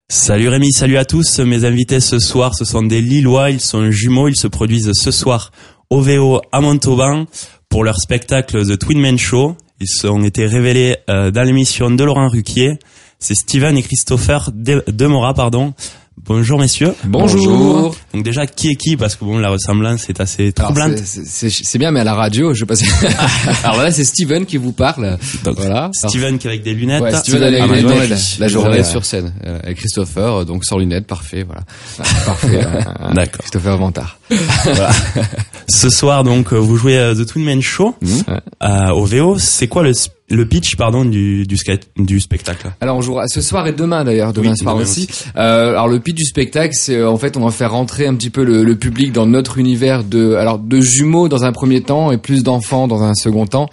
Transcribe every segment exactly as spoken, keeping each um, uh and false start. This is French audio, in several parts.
Salut Rémi, salut à tous. Mes invités ce soir, ce sont des Lillois, ils sont jumeaux, ils se produisent ce soir au V O à Montauban pour leur spectacle The Twin Men Show. Ils ont été révélés euh, dans l'émission de Laurent Ruquier. C'est Steven et Christopher De- Demora, pardon. Bonjour messieurs. Bonjour. Donc déjà, qui est qui? Parce que bon, la ressemblance est assez troublante. Alors, c'est, c'est, c'est, c'est bien, mais à la radio, je passe. Alors là, c'est Steven qui vous parle. Donc, voilà. Steven Alors, qui avec des lunettes. ouais, Steven ah, avec bah, des ouais, lunettes, ouais, la, la journée ouais. sur scène. Euh, et Christopher, donc sans lunettes, parfait, voilà. Parfait. euh, D'accord. Christopher Vantard. Voilà. Ce soir, donc, vous jouez euh, The Twin Men Show Mmh. euh, au V O. C'est quoi le le pitch, pardon, du du, skate, du spectacle? Alors on jouera ce soir et demain d'ailleurs, demain Oui, soir demain aussi. aussi. Euh, alors le pitch du spectacle, c'est euh, en fait on va faire rentrer un petit peu le, le public dans notre univers de alors de jumeaux dans un premier temps et plus d'enfants dans un second temps.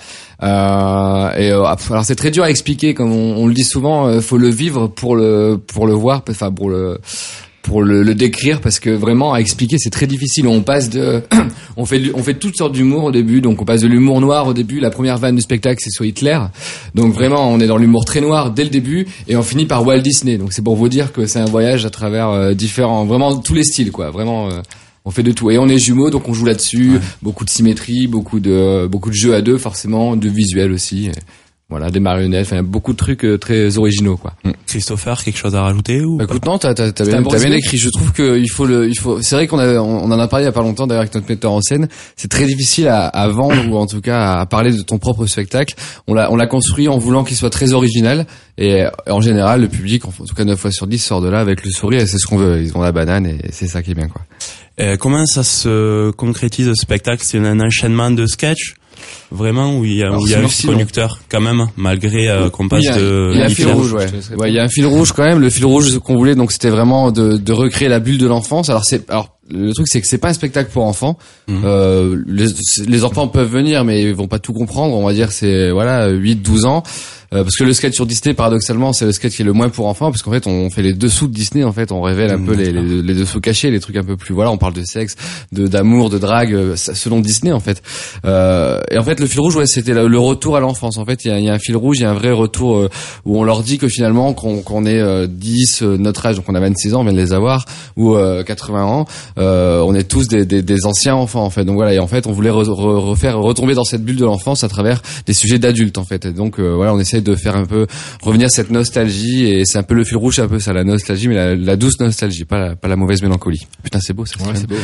Euh, et euh, alors c'est très dur à expliquer, comme on, on le dit souvent, euh, faut le vivre pour le pour le voir, enfin pour le pour le, le décrire, parce que vraiment à expliquer c'est très difficile. On passe de on fait on fait toutes sortes d'humour au début, donc on passe de l'humour noir au début. La première vanne du spectacle c'est sur Hitler, donc vraiment on est dans l'humour très noir dès le début et on finit par Walt Disney. Donc c'est pour vous dire que c'est un voyage à travers euh, différents, vraiment tous les styles quoi. Vraiment euh, on fait de tout et on est jumeaux donc on joue là-dessus. Ouais. Beaucoup de symétrie, beaucoup de beaucoup de jeux à deux forcément, de visuels aussi. Et voilà, des marionnettes, enfin beaucoup de trucs euh, très originaux quoi. Christopher, quelque chose à rajouter ou bah, pas? Écoute, non, t'as t'as t'as bien, bon t'as bien écrit. Je trouve que il faut le il faut c'est vrai qu'on a on en a parlé il y a pas longtemps d'ailleurs avec notre metteur en scène. C'est très difficile à, à vendre ou en tout cas à parler de ton propre spectacle. On l'a on l'a construit en voulant qu'il soit très original et en général le public en tout cas neuf fois sur dix sort de là avec le sourire et c'est ce qu'on veut. Ils ont la banane et c'est ça qui est bien quoi. Euh, comment ça se concrétise ce spectacle? C'est un enchaînement de sketchs vraiment où il y a, où il y a un fil conducteur quand même malgré euh, qu'on passe oui, il y a, de il y a un fil rouge ouais. Ouais, il y a un fil rouge quand même. Le fil rouge qu'on voulait donc c'était vraiment de, de recréer la bulle de l'enfance. Alors c'est alors le truc c'est que c'est pas un spectacle pour enfants. Mmh. Euh, les, les enfants peuvent venir mais ils vont pas tout comprendre. On va dire c'est voilà huit douze ans. Euh, parce que le sketch sur Disney, paradoxalement, c'est le sketch qui est le moins pour enfants, parce qu'en fait, on fait les dessous de Disney. En fait, on révèle un mmh, peu les, les, les dessous cachés, les trucs un peu plus. Voilà, on parle de sexe, de d'amour, de drague, selon Disney, en fait. Euh, et en fait, le fil rouge, ouais, c'était le retour à l'enfance. En fait, il y a, y a un fil rouge, il y a un vrai retour euh, où on leur dit que finalement, qu'on, qu'on est euh, dix, euh, notre âge, donc on a vingt-six ans, on vient de les avoir, ou euh, quatre-vingts ans, euh, on est tous des, des, des anciens enfants, en fait. Donc voilà, et en fait, on voulait re, re, refaire retomber dans cette bulle de l'enfance à travers des sujets d'adultes, en fait. Et donc euh, voilà, on essaie de faire un peu revenir cette nostalgie et c'est un peu le fil rouge, c'est un peu ça, la nostalgie, mais la, la douce nostalgie, pas la, pas la mauvaise mélancolie. Putain, c'est beau, c'est, ouais, c'est beau.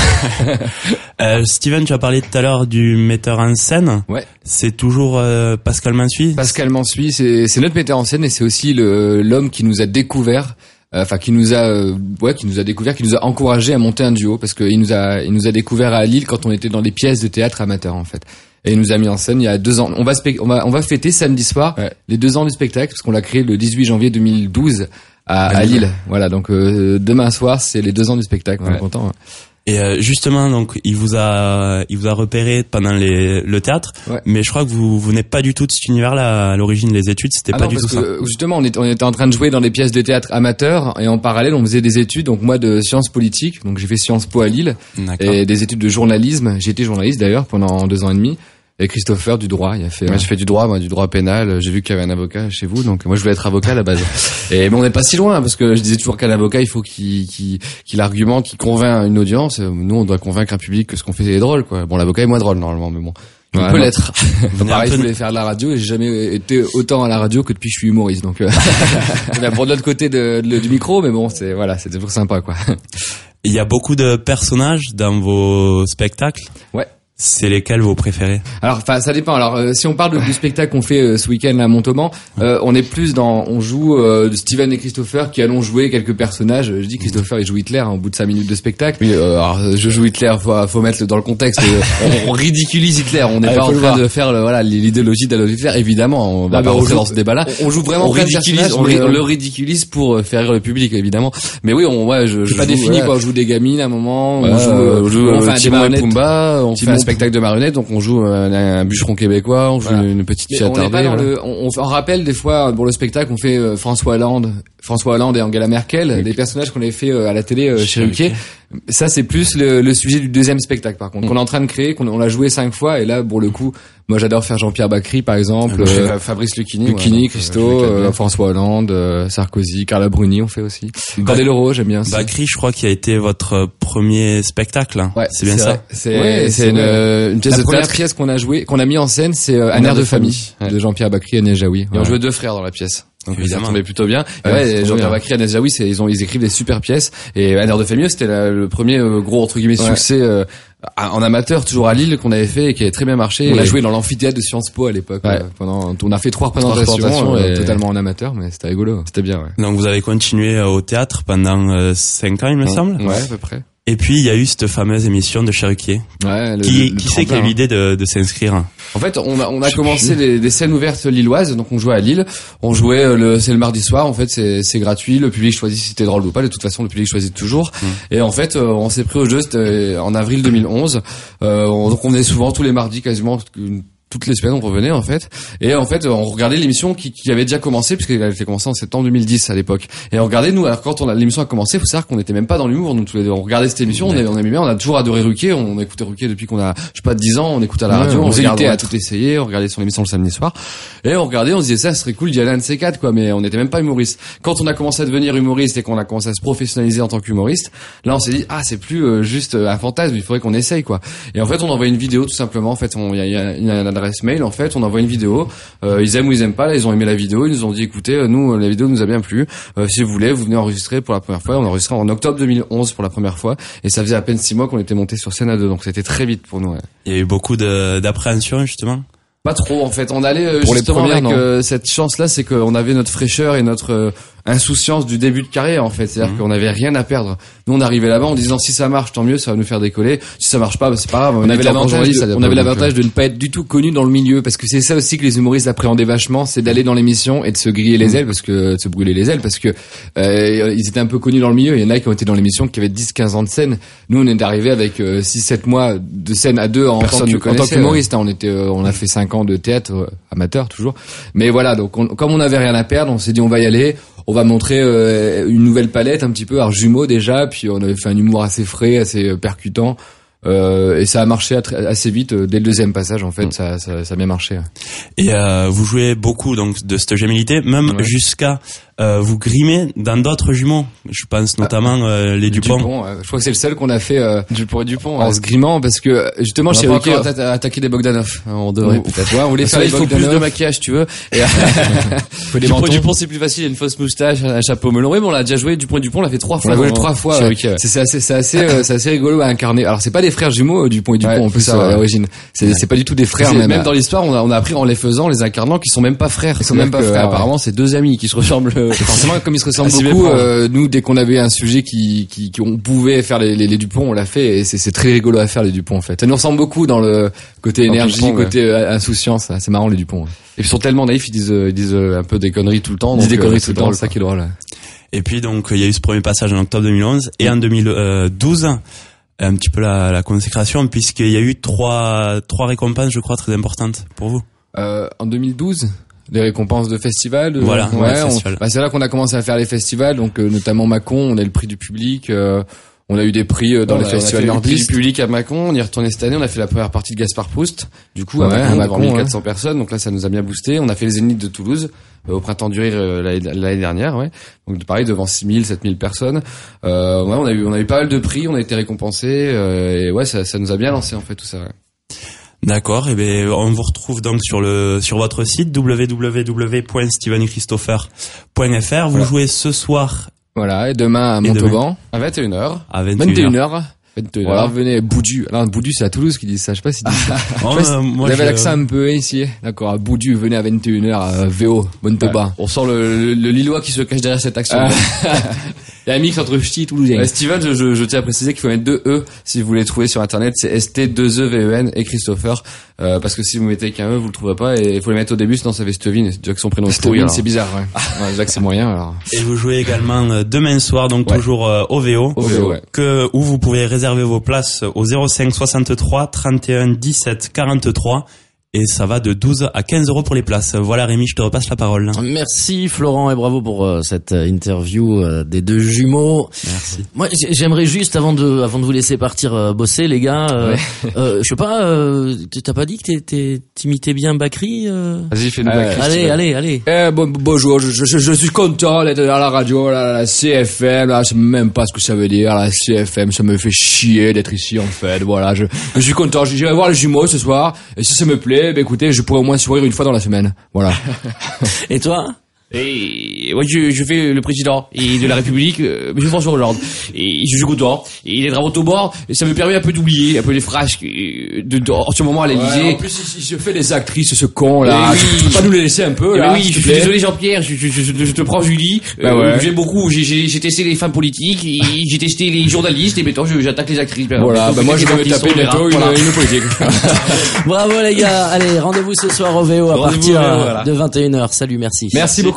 euh, Steven, tu as parlé tout à l'heure du metteur en scène. Ouais. C'est toujours euh, Pascal Mansuy. Pascal Mansuy, c'est, c'est notre metteur en scène et c'est aussi le, l'homme qui nous a découvert. Enfin, qui nous a, euh, ouais, qui nous a découvert, qui nous a encouragé à monter un duo, parce qu'il nous a, il nous a découvert à Lille quand on était dans des pièces de théâtre amateurs en fait. Et il nous a mis en scène il y a deux ans. On va, spe- on va, on va fêter samedi soir ouais. les deux ans du spectacle parce qu'on l'a créé le dix-huit janvier deux mille douze à, à Lille. Voilà, donc euh, demain soir c'est les deux ans du spectacle. On ouais. est content. Ouais. Et euh, justement, donc il vous a, il vous a repéré pendant les, le théâtre, ouais. mais je crois que vous, vous n'êtes pas du tout de cet univers-là à l'origine. Les études, c'était ah pas non, du tout ça. Justement, on était, on était en train de jouer dans des pièces de théâtre amateurs et en parallèle, on faisait des études. Donc moi, de sciences politiques, donc j'ai fait Sciences Po à Lille. D'accord. Et des études de journalisme. J'ai été journaliste d'ailleurs pendant deux ans et demi. Et Christopher du droit, il a fait. Moi, ouais, j'ai fait du droit, moi, du droit pénal. J'ai vu qu'il y avait un avocat chez vous, donc moi, je voulais être avocat à la base. Et mais on n'est pas si loin, parce que je disais toujours qu'un avocat, il faut qu'il, qu'il, qu'il argumente, qu'il convainc une audience. Nous, on doit convaincre un public que ce qu'on fait est drôle, quoi. Bon, l'avocat est moins drôle normalement, mais bon, il ouais, peut non. l'être. Pareil, je voulais faire de la radio et j'ai jamais été autant à la radio que depuis que je suis humoriste. Donc, euh, bien pour de l'autre côté de, de, du micro, mais bon, c'est voilà, c'est toujours sympa, quoi. Il y a beaucoup de personnages dans vos spectacles. Ouais. C'est lesquels vos préférés? Alors, enfin, ça dépend. Alors, euh, si on parle du spectacle qu'on fait euh, ce week-end là, à Montauban, euh, on est plus dans, on joue euh, Steven et Christopher qui allons jouer quelques personnages. Je dis Christopher, il joue Hitler hein, au bout de cinq minutes de spectacle. Oui, euh, alors, je joue Hitler, faut, faut mettre dans le contexte. on, on ridiculise Hitler. On n'est ah, pas en train de faire le, voilà l'idéologie d'Adolf Hitler. Évidemment, on va ah, pas rentrer dans ce débat-là. On, on joue vraiment. On ridiculise. On, on le ridiculise pour faire rire le public, évidemment. Mais oui, on, ouais, je, je pas joue, défini ouais. quoi. On joue des gamines à un moment. Ouais, on joue, euh, on joue, on fait un Timon et Pumba. On fait un spectacle de marionnettes. Donc on joue un, un bûcheron québécois, on joue voilà. une petite fille attardée. On, voilà. le, on, on rappelle des fois pour le spectacle, on fait euh, François Hollande, François Hollande et Angela Merkel, oui. des personnages qu'on avait fait à la télé euh, chez Ruquier. Ça, c'est plus le, le sujet du deuxième spectacle, par contre, mmh. qu'on est en train de créer, qu'on on l'a joué cinq fois, et là, pour le coup, moi, j'adore faire Jean-Pierre Bacri, par exemple, euh, Fabrice Lucchini, Lucchini, ouais, Christo, euh, François Hollande, euh, Sarkozy, Carla Bruni, on fait aussi. Ba- Candeloro, j'aime bien. Bacri, je crois, qui a été votre premier spectacle. Hein. Ouais, c'est bien c'est ça. Vrai. C'est, ouais, c'est, c'est une, une, une pièce la de première théâtre. pièce qu'on a joué, qu'on a mis en scène, c'est euh, Un air de, de famille, famille ouais. de Jean-Pierre Bacri et Agnès Jaoui. Et ouais. on jouait deux frères dans la pièce. Donc évidemment. ça tombait plutôt bien. Ouais, ouais, Jean-Pierre Bacri et Agnès Jaoui, c'est, ils ont, ils écrivent des super pièces. Et Un air de famille, c'était la, le premier euh, gros, entre guillemets, ouais. succès, euh, en amateur, toujours à Lille, qu'on avait fait et qui avait très bien marché. On et... a joué dans l'amphithéâtre de Sciences Po à l'époque. Ouais. Euh, pendant, on a fait trois représentations, trois représentations euh, et... totalement en amateur, mais c'était rigolo. C'était bien, ouais. Donc vous avez continué au théâtre pendant euh, cinq ans, il me ouais. semble. Ouais, à peu près. Et puis il y a eu cette fameuse émission de Cherokee. Ouais, le, qui le qui c'est qui a eu l'idée de, de s'inscrire? En fait, on a on a commencé les, des scènes ouvertes lilloises, donc on jouait à Lille. On jouait le c'est le mardi soir. En fait, c'est c'est gratuit. Le public choisit si c'était drôle ou pas. De toute façon, le public choisit toujours. Mmh. Et en fait, on s'est pris au jeu c'était en avril deux mille onze. Euh, on, donc on venait souvent tous les mardis, quasiment une, toutes les semaines on revenait en fait, et en fait on regardait l'émission qui, qui avait déjà commencé puisqu'elle avait commencé en septembre deux mille dix à l'époque, et on regardait nous, alors quand on a, l'émission a commencé, faut savoir qu'on était même pas dans l'humour nous tous les deux, on regardait cette émission, on, avait, on aimait bien, on a toujours adoré Ruquier, on écoutait Ruquier depuis qu'on a je sais pas dix ans, on écoute à la radio, ouais, on, on regardait, on a tout essayé, on regardait son émission le samedi soir, et on regardait, on se disait ça serait cool d'y aller un de ces quatre quoi, mais on n'était même pas humoriste. Quand on a commencé à devenir humoriste et qu'on a commencé à se professionnaliser en tant qu'humoriste, là on s'est dit ah c'est plus euh, juste un fantasme, il faudrait qu'on essaye quoi. Et en fait on envoie une vidéo tout simplement, en fait il y a, y a une adresse mail en fait, on envoie une vidéo, euh, ils aiment ou ils aiment pas, là ils ont aimé la vidéo, ils nous ont dit écoutez nous la vidéo nous a bien plu, euh, si vous voulez vous venez enregistrer pour la première fois. On a enregistré en octobre deux mille onze pour la première fois, et ça faisait à peine six mois qu'on était monté sur scène à deux, donc c'était très vite pour nous. Ouais. Il y a eu beaucoup de, d'appréhension justement. Pas trop en fait, on allait euh, pour justement les premières, avec euh, cette chance là, c'est qu'on avait notre fraîcheur et notre euh, insouciance du début de carrière en fait, c'est-à-dire mmh. qu'on avait rien à perdre. Nous on arrivait là-bas en disant si ça marche tant mieux, ça va nous faire décoller, si ça marche pas bah, c'est pas grave. On, on avait l'avantage, de, on avait l'avantage de ne pas être du tout connu dans le milieu, parce que c'est ça aussi que les humoristes appréhendaient vachement, c'est d'aller dans l'émission et de se griller les ailes, parce que de se brûler les ailes, parce que euh, ils étaient un peu connus dans le milieu. Il y en a qui ont été dans l'émission qui avaient dix quinze ans de scène. Nous on est arrivé avec euh, six sept mois de scène à deux en, tant, que, en tant qu'humoriste. Hein, on était, euh, on a fait cinq ans de théâtre euh, amateur toujours, mais voilà, donc on, comme on avait rien à perdre, on s'est dit on va y aller. On va montrer euh, une nouvelle palette un petit peu, alors jumeaux déjà, puis on avait fait un humour assez frais, assez percutant, euh, et ça a marché assez vite dès le deuxième passage en fait, mmh. ça, ça, ça a bien marché. Et euh, vous jouez beaucoup donc de cette gémilité, même ouais. jusqu'à euh, vous grimer dans d'autres jumeaux. Je pense notamment ah, euh, les Dupont. Dupont ouais. Je crois que c'est le seul qu'on a fait euh, Dupont et Dupont en ouais. se grimant, parce que justement on chez Ruquier on a attaqué des Bogdanov. On devrait peut-être. Ouais, on voulait faire il faut plus de maquillage, tu veux. Et faut des Dupont et Dupont c'est plus facile, il y a une fausse moustache, un chapeau melon. Mais bon, on l'a déjà joué. Dupont et Dupont, on l'a fait trois fois. On l'a joué trois fois. Ouais. Ouais. C'est assez, c'est assez, euh, c'est assez rigolo à incarner. Alors c'est pas des frères jumeaux Dupont et Dupont ouais, en plus ça, à l'origine. C'est, ouais. c'est pas du tout des frères. Même, même dans l'histoire, on a, on a appris en les faisant, les incarnant, qui sont même pas frères. Ils sont même pas frères. Apparemment, c'est deux amis qui se ressemblent. Forcément, comme ils se ressemblent beaucoup. Euh, nous, dès qu'on avait un sujet qui, qui, qui on pouvait faire les, les, les Dupont, on l'a fait, et c'est, c'est très rigolo à faire les Dupont en fait. Ça nous ressemble beaucoup dans le côté énergie, Dupont, côté ouais. insouciance. C'est marrant les Dupont. Ouais. Et puis ils sont tellement naïfs, ils disent, ils disent un peu des conneries tout le temps. Ils disent des conneries tout le temps, c'est ça qui est drôle. Et puis donc il y a eu ce premier passage en octobre deux mille onze, et en deux mille douze un petit peu la, la consécration, puisqu'il y a eu trois trois récompenses, je crois, très importantes pour vous. Euh, en deux mille douze. Des récompenses de festivals. Voilà. Ouais, ouais on, festival. Bah c'est là qu'on a commencé à faire les festivals, donc euh, notamment Mâcon, on a le prix du public, euh, on a eu des prix euh, dans ouais, les festivals nordistes. On a fait le prix du public à Mâcon, on y est retourné cette année, on a fait la première partie de Gaspard Proust. Du coup, à ouais, Mâcon, on a avoir mille quatre cents ouais. personnes, donc là ça nous a bien boosté. On a fait les Zéniths de Toulouse euh, au Printemps du Rire euh, l'année, l'année dernière, ouais. Donc pareil devant six mille, sept mille personnes. Euh, ouais, on a eu on a eu pas mal de prix, on a été récompensés euh, et ouais, ça ça nous a bien lancé en fait tout ça. Ouais. D'accord, et ben on vous retrouve donc sur le sur votre site w w w point steven christopher point f r. Vous voilà. jouez ce soir. Voilà, et demain à Montauban à vingt et une heures. À vingt et une heures. vingt et une heures. Voilà, venez Boudu. Alors Boudu c'est à Toulouse qui dit ça, je sais pas si dit ça. oh, si euh, moi vous avez je... l'accent un peu ici. D'accord, à Boudu, venez à vingt et une heures à V O, Montauban. Ouais. On sent le, le, le Lillois qui se cache derrière cette action. Ah. Il y a un mix entre ch'ti et toulousain. Ouais, Steven, je, je, je tiens à préciser qu'il faut mettre deux E si vous voulez trouver sur internet, c'est S T deux E V E N et Christopher, euh, parce que si vous mettez qu'un E, vous le trouverez pas, et il faut les mettre au début, sinon ça fait Stevin, déjà que son prénom c'est Stevin, c'est bizarre, ouais. ouais. Déjà que c'est moyen, alors. Et vous jouez également euh, demain soir, donc ouais. toujours euh, au V O, au V O ouais. que, où vous pouvez réserver vos places au zéro cinq soixante-trois trente et un dix-sept quarante-trois. et ça va de douze à quinze euros pour les places. Voilà Rémi, je te repasse la parole. Merci Florent et bravo pour euh, cette interview euh, des deux jumeaux. Merci. Moi j'aimerais juste avant de avant de vous laisser partir euh, bosser les gars, euh, ouais. euh, je sais pas, euh, t'as pas dit que t'es, t'imitais bien Bakri euh... Vas-y fais-nous euh, Bakri. Allez allez allez. Eh bon, bonjour, je, je, je suis content d'être à la radio, là, la C F M, là, je sais même pas ce que ça veut dire, la C F M, ça me fait chier d'être ici en fait, voilà, je, je suis content, j'irai voir les jumeaux ce soir, et si ça me plaît, bah écoutez, je pourrais au moins sourire une fois dans la semaine, voilà. Et toi? Et ouais, je, je fais le président et de la République, euh, M. François Hollande. Et je suis content. Et les travaux au bord, et ça me permet un peu d'oublier un peu les frasques de, de, de en ce moment à l'Élysée. Ouais, en plus, il, il se fait des actrices, ce con là. Oui. Tu peux pas nous les laisser un peu Eh là? ben oui, je suis désolé Jean-Pierre, je, je, je, je te prends Julie. Bah euh, ouais. J'aime beaucoup. J'ai, j'ai, j'ai testé les femmes politiques, et j'ai testé les journalistes, et maintenant je, j'attaque les actrices. Voilà, bah moi je vais me taper bientôt une, une politique. Bravo les gars, allez rendez-vous ce soir au V O à Rendez-vous partir au V O, voilà. de vingt et une heures. Salut, merci. Merci beaucoup.